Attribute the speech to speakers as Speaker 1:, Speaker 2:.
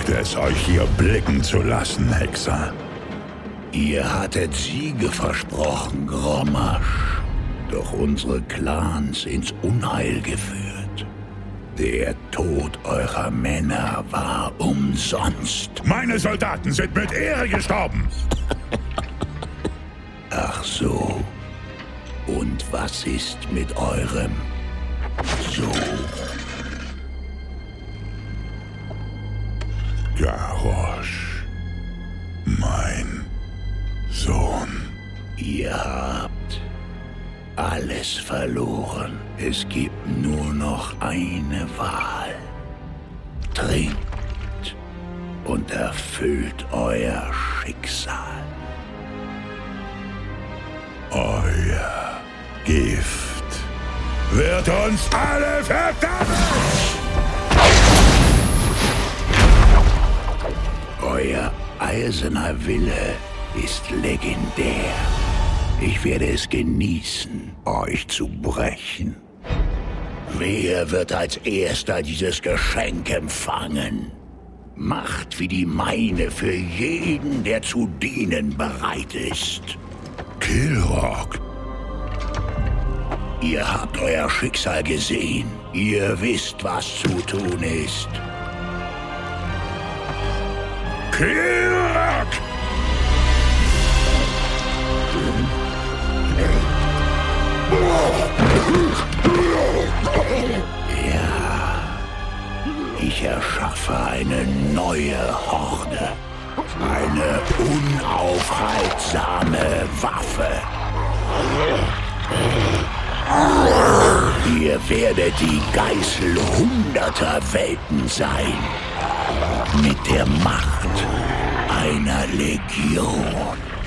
Speaker 1: wagt es, euch hier blicken zu lassen, Hexer?
Speaker 2: Ihr hattet Siege versprochen, Grommasch, doch unsere Clans ins Unheil geführt. Der Tod eurer Männer war umsonst.
Speaker 1: Meine Soldaten sind mit Ehre gestorben.
Speaker 2: Ach so. Und was ist mit eurem Sohn?
Speaker 1: Garrosh, mein Sohn.
Speaker 2: Ihr habt alles verloren. Es gibt nur noch eine Wahl. Trinkt und erfüllt euer Schicksal.
Speaker 1: Euer Gift wird uns alle verdammen!
Speaker 2: Euer eiserner Wille ist legendär. Ich werde es genießen, euch zu brechen. Wer wird als erster dieses Geschenk empfangen? Macht wie die meine für jeden, der zu dienen bereit ist.
Speaker 1: Killrock.
Speaker 2: Ihr habt euer Schicksal gesehen. Ihr wisst, was zu tun ist.
Speaker 1: Killrock!
Speaker 2: Ja, ich erschaffe eine neue Horde. Eine unaufhaltsame Waffe. Ihr werdet die Geißel hunderter Welten sein. Mit der Macht einer Legion.